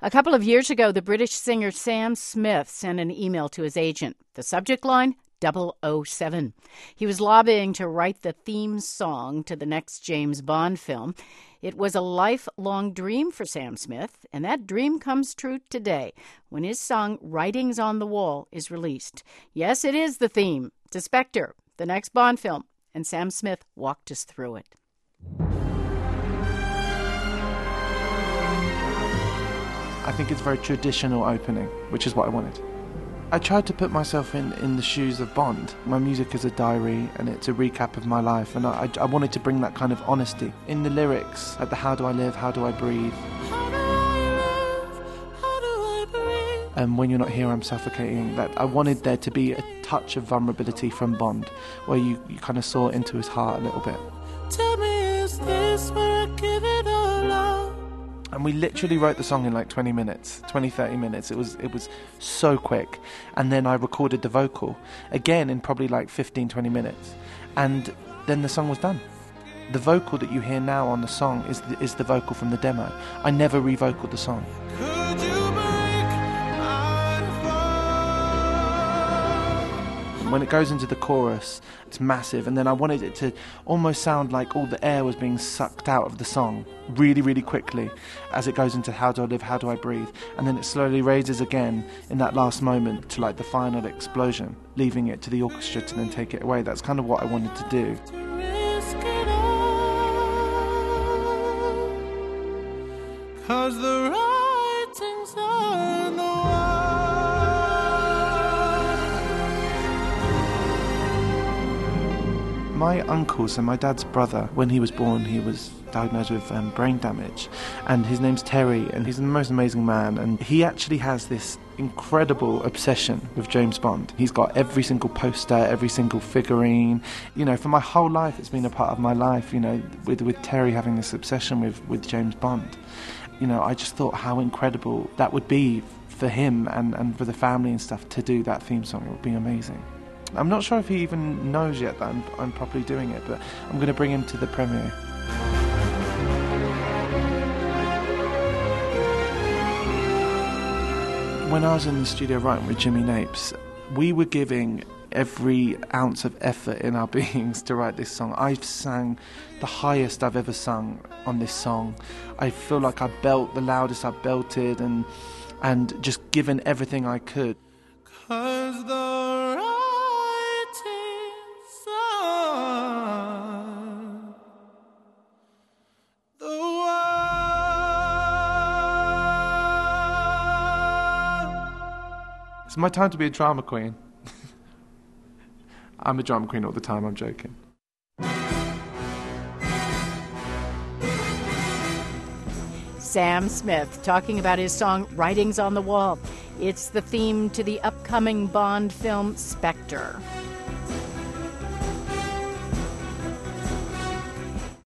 A couple of years ago, the British singer Sam Smith sent an email to his agent. The subject line, 007. He was lobbying to write the theme song to the next James Bond film. It was a lifelong dream for Sam Smith, and that dream comes true today when his song Writings on the Wall is released. Yes, it is the theme to Spectre, the next Bond film, and Sam Smith walked us through it. I think it's a very traditional opening, which is what I wanted. I tried to put myself in the shoes of Bond. My music is a diary and it's a recap of my life, and I wanted to bring that kind of honesty in the lyrics, like the how do I live, how do I breathe. And when you're not here, I'm suffocating. That I wanted there to be a touch of vulnerability from Bond, where you kind of saw into his heart a little bit. Tell me, is this where I give it all up? And we literally wrote the song in like 20 minutes, 20, 30 minutes. It was so quick. And then I recorded the vocal, again in probably like 15, 20 minutes. And then the song was done. The vocal that you hear now on the song is the vocal from the demo. I never re-vocaled the song. Could you break my fall? When it goes into the chorus, it's massive, and then I wanted it to almost sound like all the air was being sucked out of the song really, really quickly as it goes into how do I live, how do I breathe, and then it slowly raises again in that last moment to like the final explosion, leaving it to the orchestra to then take it away. That's kind of what I wanted to do. Risk it all, 'cause the writings on the wall. My uncle, so my dad's brother, when he was born, he was diagnosed with brain damage, and his name's Terry, and he's the most amazing man, and he actually has this incredible obsession with James Bond. He's got every single poster, every single figurine. You know, for my whole life, it's been a part of my life, you know, with Terry having this obsession with James Bond. You know, I just thought how incredible that would be for him and for the family and stuff to do that theme song. It would be amazing. I'm not sure if he even knows yet that I'm properly doing it, but I'm going to bring him to the premiere. When I was in the studio writing with Jimmy Napes, we were giving every ounce of effort in our beings to write this song. I've sang the highest I've ever sung on this song. I feel like I belt the loudest I've belted and just given everything I could. 'Cause the writings on the wall. It's my time to be a drama queen. I'm a drama queen all the time, I'm joking. Sam Smith talking about his song Writings on the Wall. It's the theme to the upcoming Bond film Spectre.